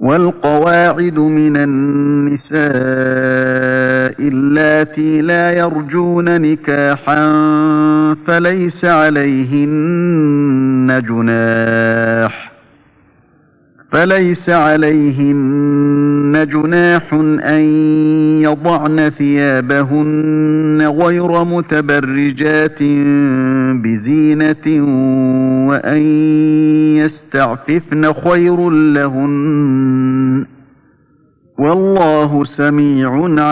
والقواعد من النساء اللاتي لا يرجون نكاحا فليس عليهن جناح أن يضعن ثيابهن غير متبرجات بزينة وأن يستعففن خير لهن والله سميع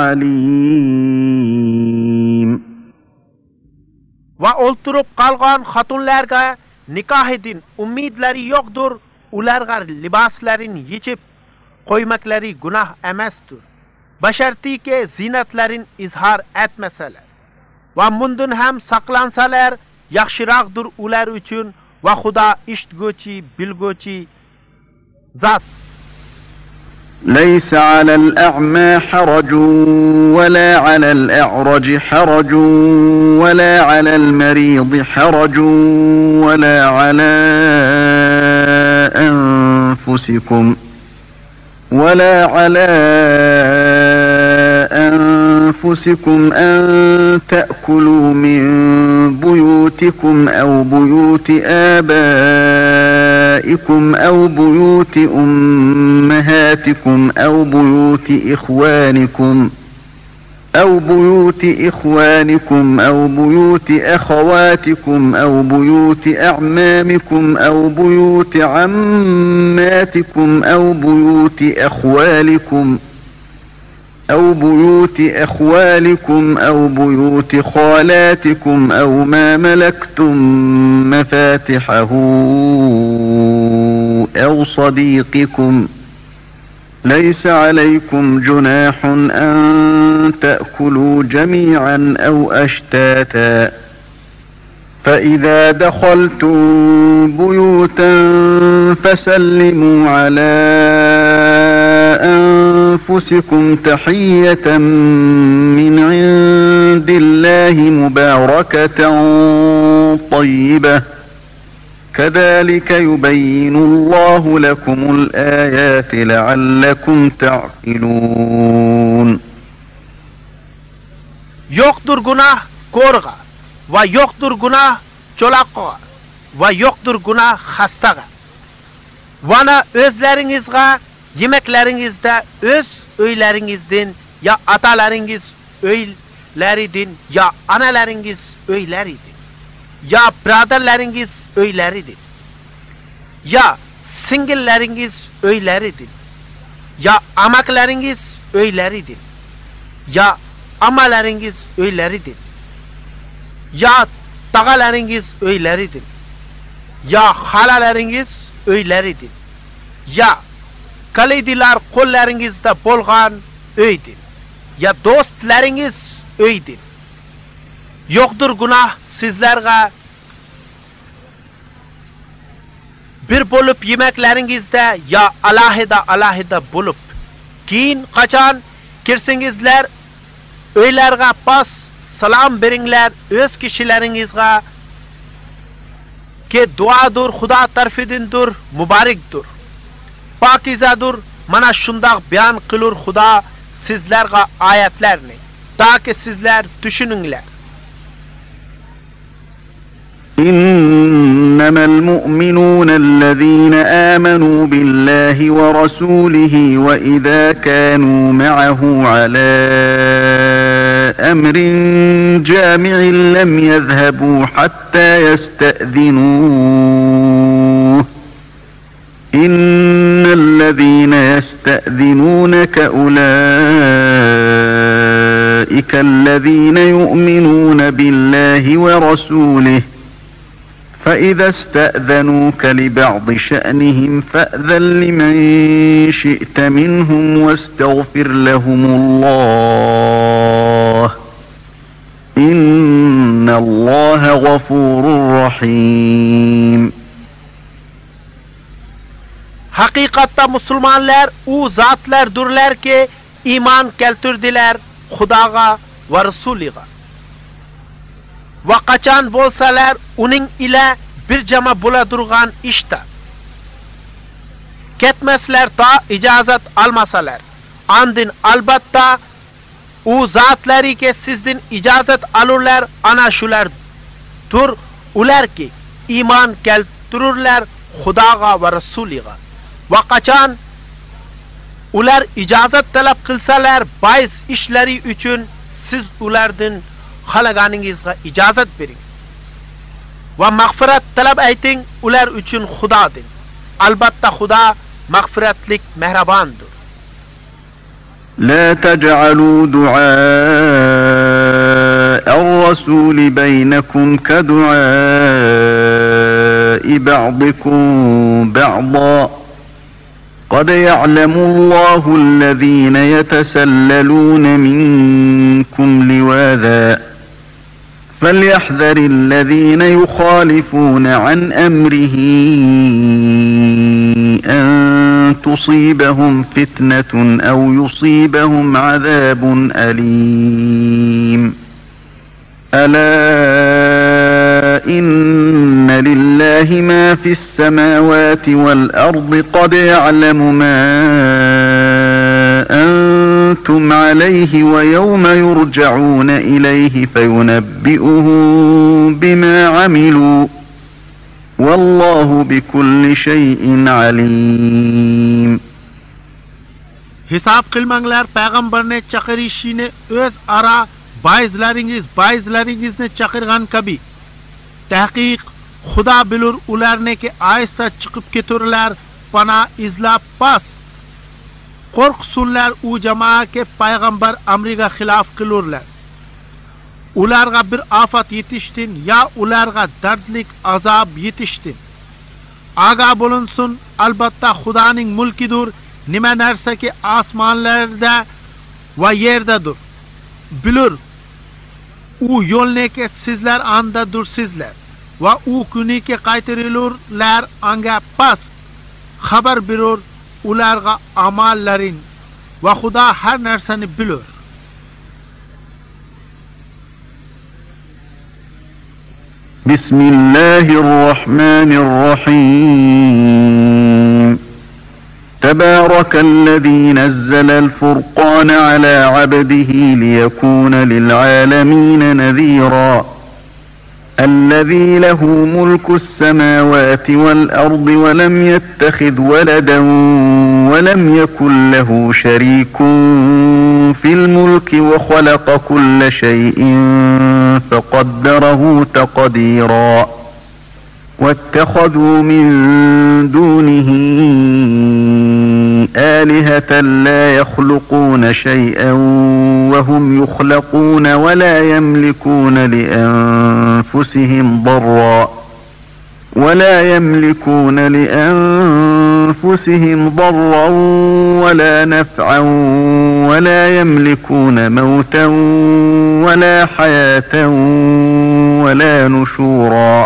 عليم. Va o'ltirib qolgan xotinlarga nikohidan umidlari yo'qdir. Ularga liboslarini yechib qo'ymaklari gunoh emasdir. Bashartiki zinatlarini izhor etmasalar va bundan ham saqlansalar yaxshiroqdir ular uchun va Xudo eshitguvchi, bilguvchi zot. ليس على الأعمى حرج ولا على الأعرج حرج ولا على المريض حرج ولا على أنفسكم أن تأكلوا من بيوتكم أو بيوت آبائكم أو بيوت أمهاتكم أو بيوت إخوانكم أو بيوت أخواتكم أو بيوت أعمامكم أو بيوت عماتكم أو بيوت أخوالكم أو بيوت خالاتكم أو ما ملكتم مفاتحه أو صديقكم ليس عليكم جناح أن تأكلوا جميعا أو أشتاتا فإذا دخلتم بيوتا فسلموا على أنفسكم تحية من عند الله مباركة طيبة كذلك يبين الله لكم الآيات لعلكم تعقلون. Yoktur günah korga ve yoktur günah çolakka ve yoktur günah hastaga. Vana özlerinizga yemeklerinizde öz öylerinizden ya atalarınız öyleridin ya analarınız öyleridin ya brotherlarınız öyleridir ya singilleriniz öyleridir ya amaklarınız öyleridir ya amalarınız öyleridir ya tağalarınız öyleridir ya halalarınız öyleridir ya kalidilar kollarınızda bolgan öydir ya dostlarınız öydir. Yoktur günah sizlerge bir bulup yemeklerinizde ya alahida bulup keyin kaçan kirsingizler öylerge pas salam beringler öz kişilerinizge ki duadur Xudo tarafidindir mubarakdir pakizadur mana shundoq bayon qilur Xudo sizlarga oyatlarni taki sizlar tushuninglar. إنما المؤمنون الذين آمنوا بالله ورسوله وإذا كانوا معه على أمر جامع لم يذهبوا حتى يستأذنوه إن الذين يستأذنونك أولئك الذين يؤمنون بالله ورسوله فإذا استأذنوك لبعض شأنهم فأذن لمن شئت منهم واستغفر لهم الله إن الله غفور رحيم. Hakikatta Müslümanlar o zatlardırlar ki iman keltirdiler Xudoga ve Resulüge. Ve kaçan bolsalar uning ile bir cama buladurgan işte. ketmesler ta icazat almasalar. Andin albatta u zatları ki sizden icazat alurlar ana şulardır. Ular ki iman keltirurlar Xudoga va Rasuliga. Va qachon ular ijozat talab qilsalar bayz ishlari uchun siz ulardan xalaganingizga ijozat bering. Va mag'firat talab ayting ular uchun Xudodan. Albatta Xudo mag'firatlik mehribondir. لا تجعلوا دعاء الرسول بينكم كدعاء بعضكم بعضا قد يعلم الله الذين يتسللون منكم لواذا فليحذر الذين يخالفون عن أمره أن تصيبهم فتنة أو يصيبهم عذاب أليم ألا إن لله ما في السماوات والأرض قد يعلم ما أنتم عليه ويوم يرجعون إليه فينبئهم بما عملوا والله بكل شيء عليم. Hesap kılmanglar peygamberine çakırışını öz ara bayizlaringizni çakırgan kabi. Tahqiq Xudo bilur ularni ki aysta chiqib keturlar pana izlab pas. Qo'rqsunlar u jamoa ki payg'ambar amriga xilof qilurlar. Ularga bir afat yetishtin ya ularga dardlik azob yetishtin. Aga bulunsun albatta Xudoning mulkidir. Nima narsa ki osmonlarda va yerdadir. Bilur u yo'lni ki sizlar andadursizlar va u kuni ki qaytarilurlar anga pas xabar berur ularga amallarin va Xudo har narsani bilur. Bismillahirrahmanirrahim. تبارك الذي نزل الفرقان على عبده ليكون للعالمين نذيرا الذي له ملك السماوات والأرض ولم يتخذ ولدا ولم يكن له شريك في الملك وخلق كل شيء فقدره تقديرا واتخذوا من دونه آلهة لا يخلقون شيئا وهم يخلقون ولا يملكون لأنفسهم ضرا ولا نفعا ولا يملكون موتا ولا حياة ولا نشورا.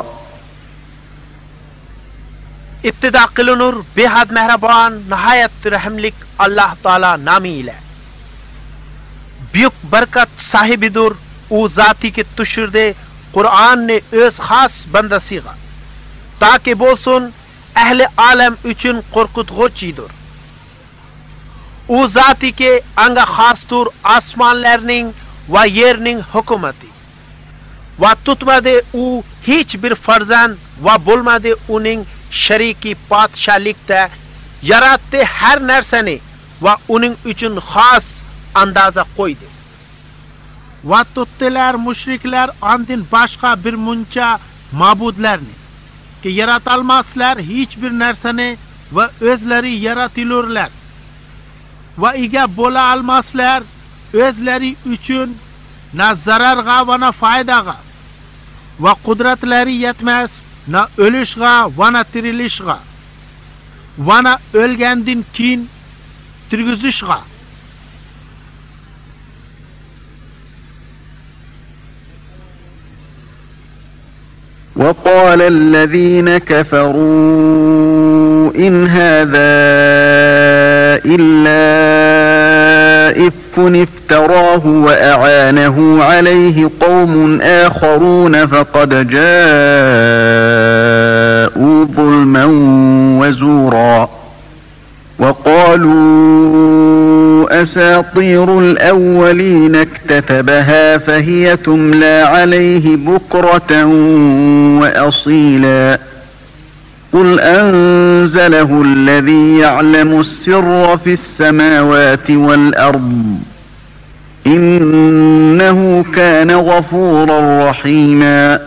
İptida kılınır behad mehraban nihayet rahimlik Allah Teala namı ile. Büyük berkat sahibidir o zati ki tuşirde Kur'an ne öz khas bandasiga. Taki bolsun ehli alem üçün korkutguchidir. O zati ki anga khastur asmanlarning va yerning hukumati. Va tutmadi u hiç bir farzand va bo'lmadi uning shariki podshohlikda yaratdi har narsani va uning uchun xos andoza qo'ydi. Va tutdilar mushriklar andin boshqa bir muncha ma'budlarni ki yaratolmaslar hech bir narsani va o'zlari yaratilurlar va ega bo'la olmaslar o'zlari uchun na zararga va na foydaga va qudratlari yetmas na ölüşga va na tirilishga va na o'lgandan keyin tirgizishga. وقال الذين كفروا إن هذا إلا إفك افتراه وأعانه عليه قوم آخرون فقد جاءوا ظلما وزورا وقالوا أساطير الأولين اكتتبها فهي تملى عليه بكرة وأصيلا قل أنزله الذي يعلم السر في السماوات والأرض إنه كان غفورا رحيما.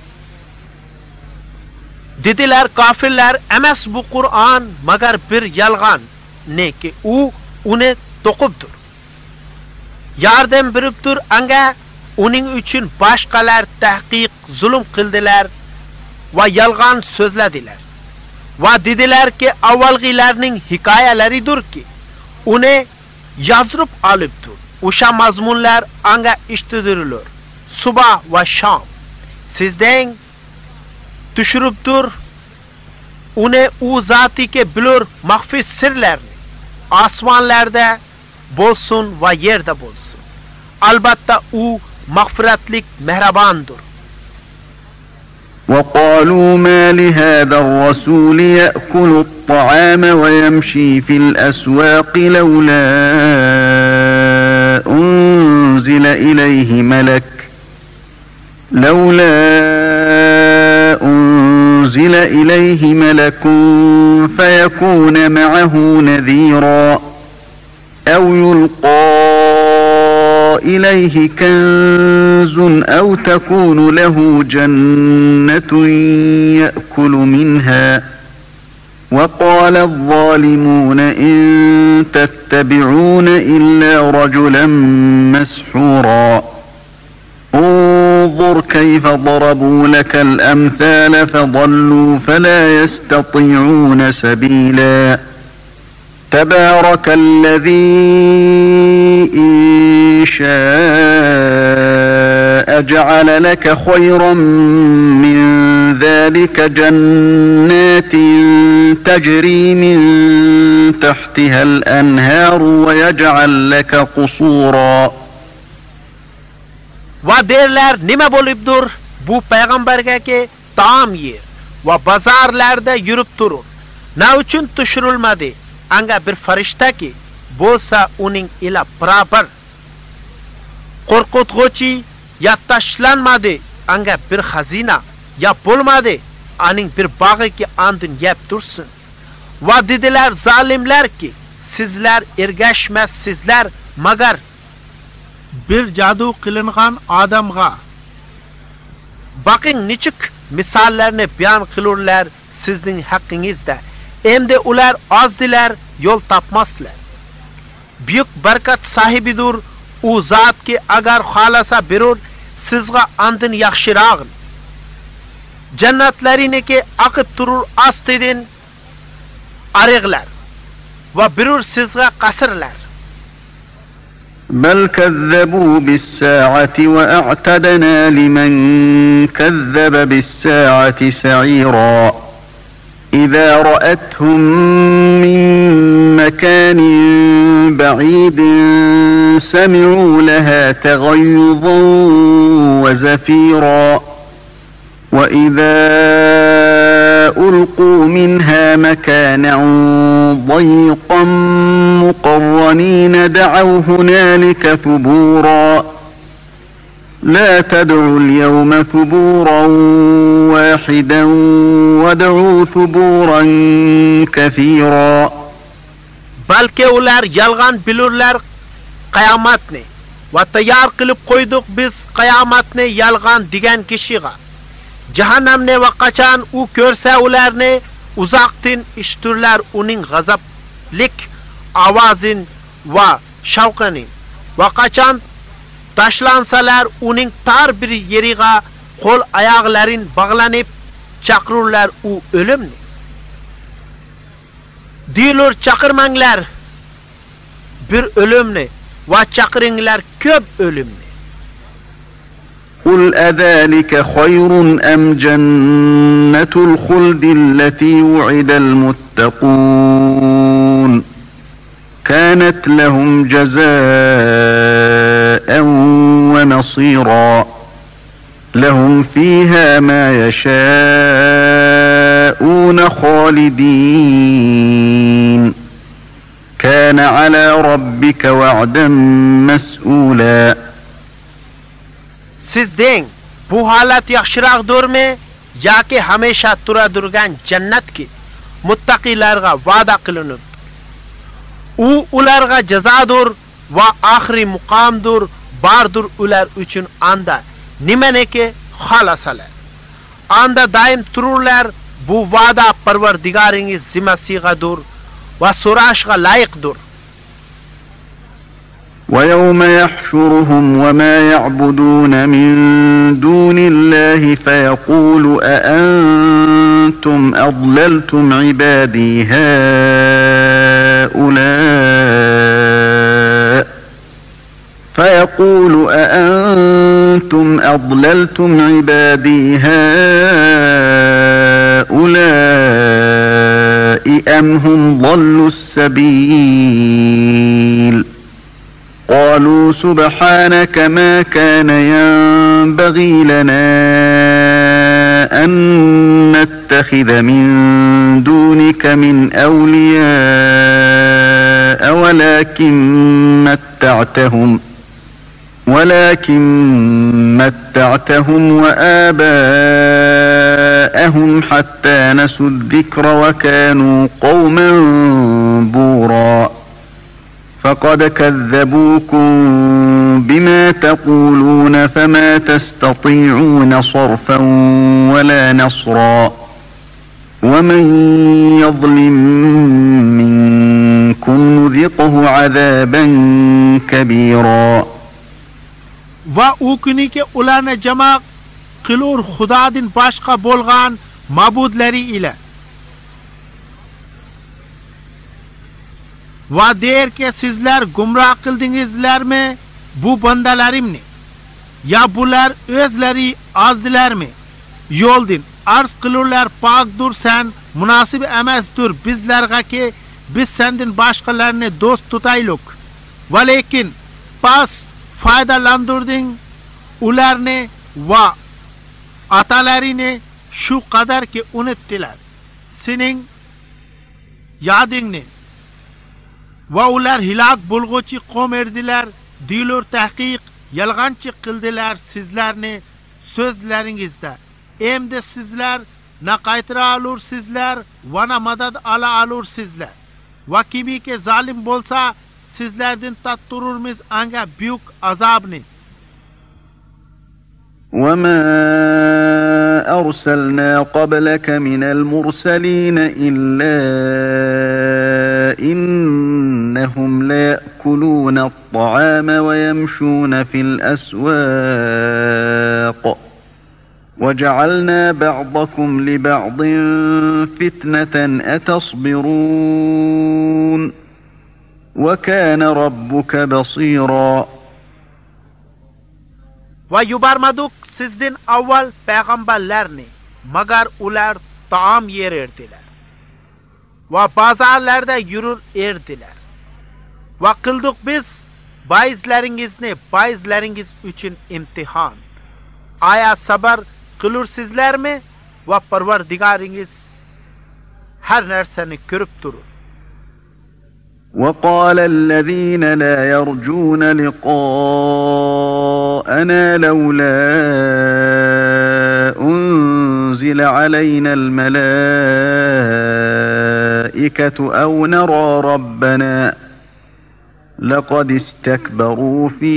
Dediler kafirler emes bu Kur'an magar bir yalgan ne ki u une toqubdur. Yardım biriptur anga uning üçün başqalar tahqiq zulm qildilar va yalgan so'zladilar. Va dedilar ki avvalgilarning hikoyalaridir ki uni yozdirib olibdir. O'sha mazmunlar anga eshitidilar. Subah va shom. Sizden tushiribdir uni u zoti ki bilur maxfiy sirlarni osmonlarda bo'lsin va yerda bo'lsin. Albatta u mag'firatlik mehribondir. وقالوا ما لهذا الرسول يأكل الطعام ويمشي في الأسواق لولا أنزل إليه ملك فيكون معه نذيرا أو يلقى إليه كنز أو تكون له جنة يأكل منها وقال الظالمون إن تتبعون إلا رجلا مسحورا انظر كيف ضربوا لك الأمثال فضلوا فلا يستطيعون سبيلا تبارك الذي إن شاء جعل لك خيرا من ذلك جنات تجري من تحتها الأنهار ويجعل لك قصورا. Va derler nima bo'libdir bu payg'ambarga ki taom yer va bozorlarda yurib turur. Na uchun tushirilmadi anga bir farishta ki bo'lsa uning ila barabar. Qo'rqitg'uchi ya tashlanmadi anga bir xazina ya bo'lmadi aning bir bog'i ki andin yeb tursin. Va dedilar zalimlar ki sizlar ergashmassizlar magar bir jadu qilingan odamga. Baqing nechuk misollarni bayon qilurlar sizning haqqingizda. Endi ular ozdilar, yo'l topmaslar. Buyuk barkat sahibidir u zot ki agar xolasa berur sizga andin yaxshiroq. Jannatlariniki aqib turur ostidan ariqlar va berur sizga qasrlar. بل كذبوا بالساعة وأعتدنا لمن كذب بالساعة سعيرا إذا رأتهم من مكان بعيد سمعوا لها تغيظا وزفيرا وإذا ألقوا منها مكانا ضيقا مقرنين دعوا هنالك ثبورا لا تدعوا اليوم ثبورا واحدا وادعوا ثبورا كثيرا. Balki ular yolg'on bilurlar qiyomatni va tayyor qilib qo'ydik biz qiyomatni yolg'on degan kishiga. Jahannamni va qachon u ko'rsa ularni uzoqdan eshturlar uning g'azablik ovozin va shavqini va qachon tashlansalar uning tar bir yeriga qo'l oyoqlarin bog'lanib chaqirurlar u o'limni. Dilur chaqirmanglar bir o'limni va chaqiringlar ko'p o'limni. قل أذلك خير أم جنة الخلد التي وعد المتقون كانت لهم جزاء ومصيرا لهم فيها ما يشاءون خالدين وكان على ربك وعدا مسئولا. Siz deyin, bu halat yaxshiraqdurmi yoki hamisha turadirgan jannatki muttaqilarga va'da qilinib, u ularga jazodir va oxiri muqomdir, bardir ular uchun anda nimaniki xolasalar. Anda daim tururlar, bu va'da Parvardigoringiz zimmasigadir va so'rashga loyiqdir. ويوم يحشرهم وما يعبدون من دون الله فيقول أأنتم أضللتم عبادي هؤلاء أم هم ضلوا السبيل. قالوا سبحانك ما كان ينبغي لنا أن نتخذ من دونك من أولياء ولكن متعتهم وآباءهم حتى نسوا الذكر وكانوا قوما بورا. فقد كذبوكم بما تقولون فما تستطيعون صرفا ولا نصرا. ومن يظلم منكم نذقه عذابا كبيرا. Va u kuni ki ularni jama qilur Xudodan boshqa bo'lgan ma'budlari ila. Va derki sizlar gumroh qildingizlarmi bu bandalarimni? Ya bular o'zlari azdilarmi? Yo'ldin arz qilurlar pokdur sen munosib emasdir bizlarga ki biz sendan boshqalarni do'st tutaylik. Va lekin pas foydalandirding ularni va atalarini shu qadar ki unutdilar sening yodingni. Va ular hilok bo'lg'uchi qavm erdilar, dilur tahqiq yolg'onchi qildilar sizlarni so'zlaringizda. Endi sizlar na qaytara olursizlar va na madad ala olursizlar. Va kimiki zolim bo'lsa sizlardan tattururmiz anga büyük azabni. وما أرسلنا قبلك من المرسلين إلا إنهم ليأكلون الطعام ويمشون في الأسواق وجعلنا بعضكم لبعض فتنة أتصبرون وكان ربك بصيرا. Va yubarmadık sizden avval peygamberlerini, magar ular taam yer erdiler. Va pazarlarda yürür erdiler. Va kıldık biz bayizleringiz üçün imtihan. Aya sabır kılırsizler mi? Va Parvardigaringiz her nerseni körüp durur. وقال الذين لا يرجون لقاءنا لولا أنزل علينا الملائكة أو نرى ربنا لقد استكبروا في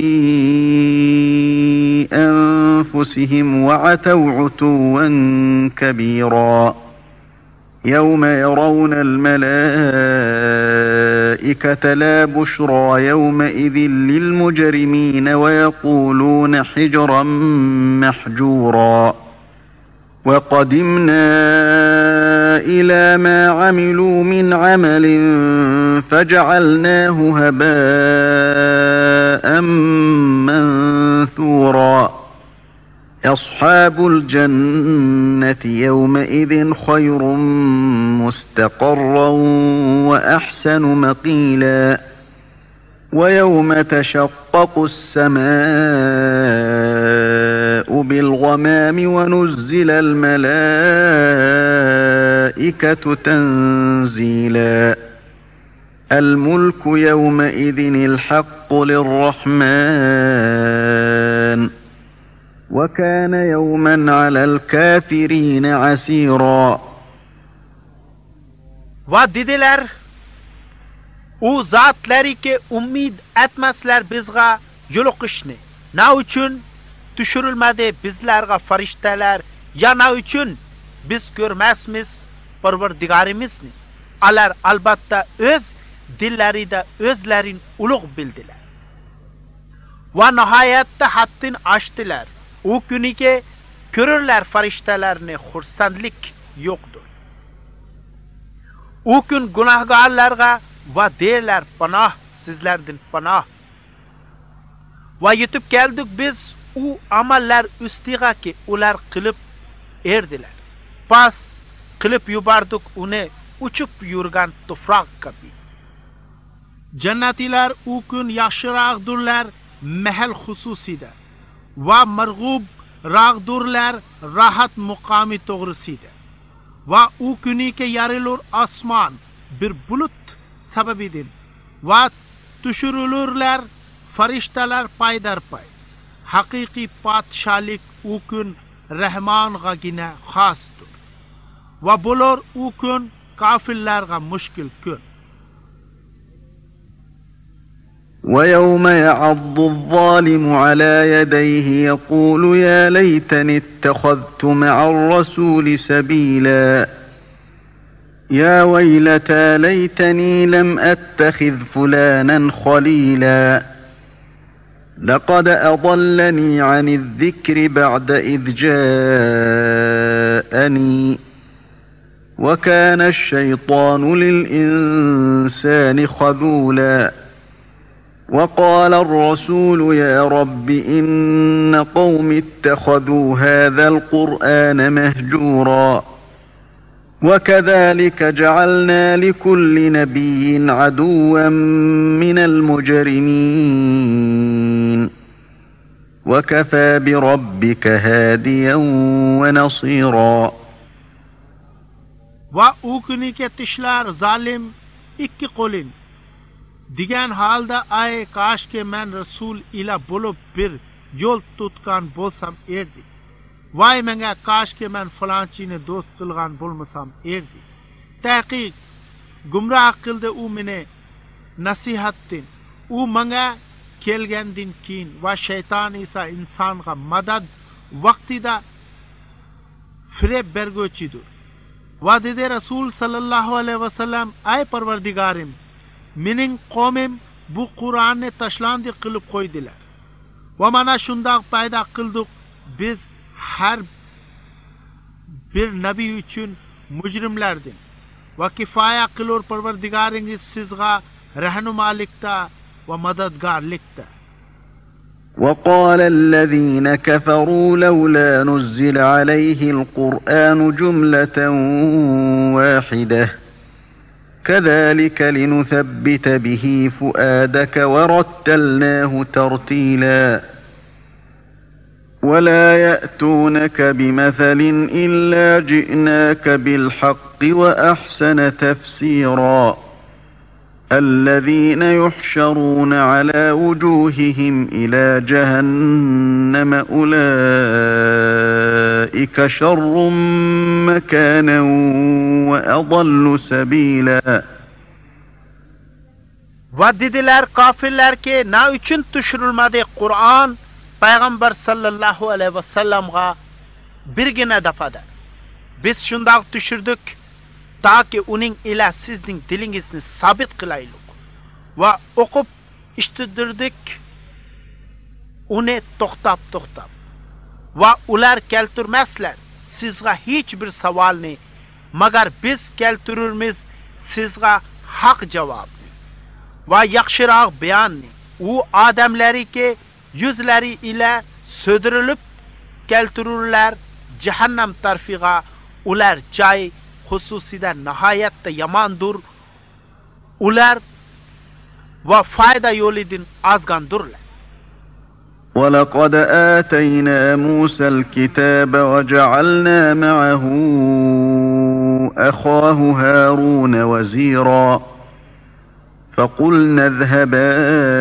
أنفسهم وعتوا عتوا كبيرا. يوم يرون الملائكة لا بشرى يومئذ للمجرمين ويقولون حجرا محجورا. وقدمنا إلى ما عملوا من عمل فجعلناه هباء منثورا. أصحاب الجنة يومئذ خير مستقرا وأحسن مقيلا. ويوم تشقق السماء بالغمام ونزل الملائكة تنزيلا. الملك يومئذ الحق للرحمن وكان يوما على الكافرين عسيرا. dediler, u zatlarike ummid etmezler bizga yoluqishni. Na uchun düşürülmedi bizlerga farishtalar, ya na uchun biz görmezmiz Parvardigarimizni. Alar albatta öz dilleride özlerin ulug' bildiler. Va nihoyatda haddin aştılar. U kuniga ko'rurlar farishtalarni xursandlik yo'qdir. U kun gunohkorlarga va derlar panoh sizlardan panoh. Va yetib keldik biz u amallar ustiga ki ular qilib erdilar. Pas qilib yubordik uni uchib yurgan tuproq kabi. Jannatilar u kun yaxshiroqdirlar mahal xususida va marg'ub rag'durlar rahat muqomi to'g'risida. Va u kuniga yarilur osmon bir bulut sababidan va tushirilurlar farishtalar paydarpay. Haqiqiy podshohlik u kun Rahmongagina xosdir. Va bo'lur u kun kofirlarga mushkil kun. ويوم يعض الظالم على يديه يقول يا ليتني اتخذت مع الرسول سبيلا يا ويلتى ليتني لم أتخذ فلانا خليلا لقد أضلني عن الذكر بعد إذ جاءني وكان الشيطان للإنسان خذولا وقال الرسول يا رب إن قوم اتخذوا هذا القرآن مهجورا وكذلك جعلنا لكل نبي عدوا من المجرمين وكفى بربك هاديا ونصيرا. Va u kuniga tishlar zalim ikki qo'lin degan holda ay kashki men rasul ila bo'lib bir yo'l tutgan bo'lsam erdi. Voy menga kashki men falonchini do'st qilgan bo'lmasam erdi. Taqiq gumroh qildi u meni nasihatdin. U menga kelgandan keyin va shayton esa insonga madad vaqtida fireb berguvchidir. Va dedi Rasul sallallohu alayhi vasallam ay Parvardigorim mening qavmim bu Qur'onni tashlandi qilib qo'ydilar. Va mana shundoq paydo qildik biz har bir nabiy uchun mujrimlardan. Va kifoya qilur Parvardigoringiz sizga rahnumolikda va madadgorlikda. وقال الذين كفروا لولا نزل عليه القرآن جملة واحدة كذلك لنثبت به فؤادك ورتلناه ترتيلا ولا يأتونك بمثل إلا جئناك بالحق وأحسن تفسيرا الذين يحشرون على وجوههم إلى جهنم أولئك شر مكانا وأضل سبيلا. Va dediler kafirler ki ne için düşürülmedi Kur'an Peygamber sallallahu aleyhi ve sellem'ga birgine defada. Biz şundak düşürdük ta ki uning ila sizning dilingizni sabit qilaylik va o'qib ishtidirdik uni to'xtab va ular keltirmaslar sizga hech bir savolni magar biz keltirurmiz sizga haq javobni va yaxshiroq bayonni u odamlariki yuzlari ila so'dirilib keltirurlar jahannam tarfiga ular joy xususida nihoyatda yomondir ular va foyda yo'lidan ozgandurlar. ولقد آتينا موسى الكتاب وجعلنا معه أخاه هارون وزيرا فقلنا اذهبا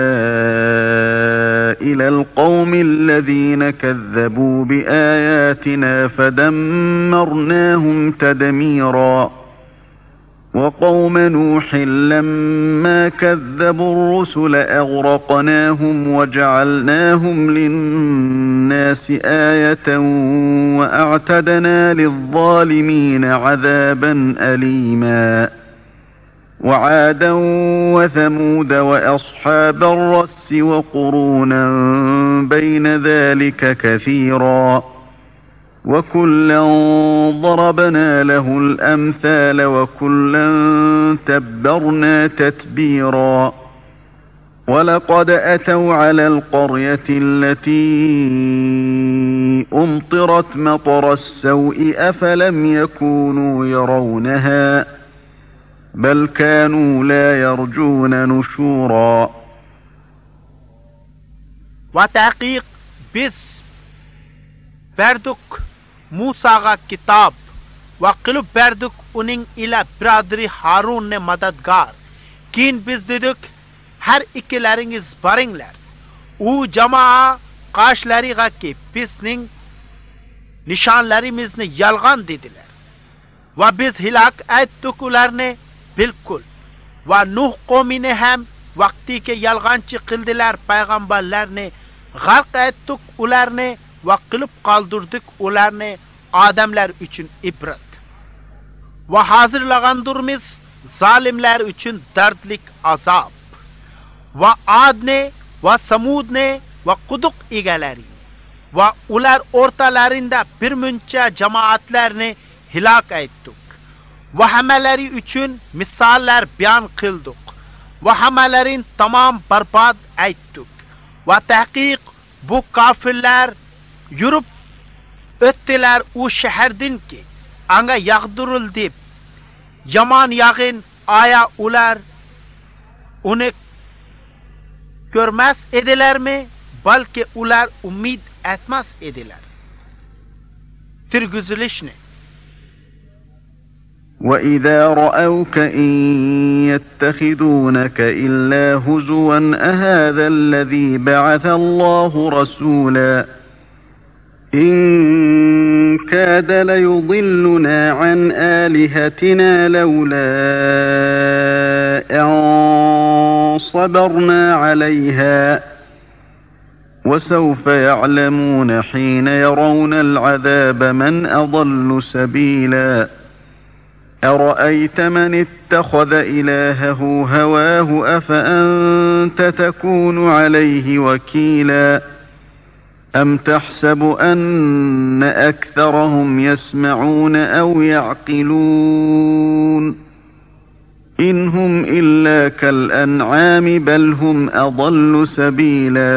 إلى القوم الذين كذبوا بآياتنا فدمرناهم تدميرا وقوم نوح لما كذبوا الرسل أغرقناهم وجعلناهم للناس آية وأعتدنا للظالمين عذابا أليما وعادا وثمود وأصحاب الرس وقرونا بين ذلك كثيرا وكلا ضربنا له الأمثال وكلا تبرنا تتبيرا ولقد أتوا على القرية التي أمطرت مطر السوء أفلم يكونوا يرونها بل كانوا لا يرجون نشورا وتحقيق biz verdik Musa'ga kitap ve kılıp verdik onun ile biraderi Harun ne madadgar. Kin biz dedik her ikileriniz barınlar. O cema'a karşılarıga ki bizning nişanlarımızı yalgan dediler. Ve biz hilak ettik ularını bilkul. Ve Nuh kavmini hem vakti ki yalgancı kıldılar peygamberlerini gark ettik ularını ve kılıp kaldırdık ularını adamlar için ibret. Ve hazırlagandırmız zalimler için derdlik azap. Ve Ad ne ve Samud ne ve Kuduk igeleri ve ular ortalarında bir münçe cemaatlerini hilak ettik. Ve hemeleri için misaller beyan kıldık. Ve hemelerin tamam berbat ettik. Ve tahkik bu kafirler yürüp öttiler o şehirden ki anga yağdırıldı yaman yağın aya ular onu görmez ediler mi? Belki ular umid etmez ediler. Tirgüzülüş ne? وَإِذَا رَأَوْكَ إِن يَتَّخِذُونَكَ إِلَّا هُزُوًا أَهَذَا الَّذِي بَعَثَ اللَّهُ رَسُولًا إِن كَادَ لَيُضِلُّنَا عَنْ آلِهَتِنَا لَوْلَا أَن صَبَرْنَا عَلَيْهَا وَسَوْفَ يَعْلَمُونَ حِينَ يَرَوْنَ الْعَذَابَ مَنْ أَضَلُّ سَبِيلًا أَرَأَيْتَ مَنِ اتَّخَذَ إِلَٰهَهُ هَوَاهُ أَفَأَنْتَ تَكُونُ عَلَيْهِ وَكِيلًا أَمْ تَحْسَبُ أَنَّ أَكْثَرَهُمْ يَسْمَعُونَ أَوْ يَعْقِلُونَ إِنْ هُمْ إِلَّا كَالْأَنْعَامِ بَلْ هُمْ أَضَلُّ سَبِيلًا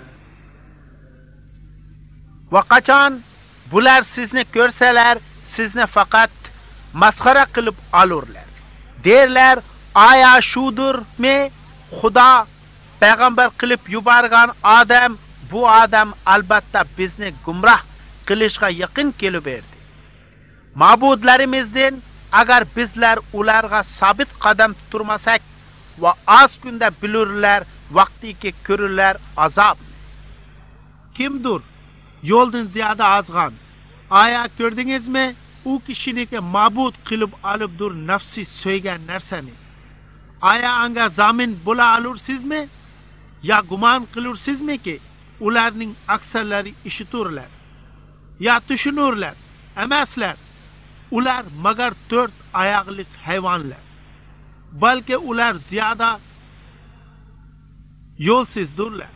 Vakaçan bular sizni görseler sizni fakat maskara kılıp alırlar. Derler aya şudur mi? Xuda peygamber kılıp yubargan adam bu adam albatta bizni gumrah kılışga yakın keliverdi. Mabudlarimizden agar bizler ularga sabit qadam turmasak ve az günde bilirler vakti ki körürler azap. Kimdir? Yoldan ziyade azgan. Aya gördünüz mü? O kişiniki mabud kılıp alıp dur nafsi söygen nerseni. Aya anga zamin bula alırsız mı? Ya guman kılırsız mı ki ularning aksarları işiturlar? Ya düşünürler? Emaslar. Ular magar 4 ayaklık hayvanlar. Belki ular ziyada yolsizdurlar.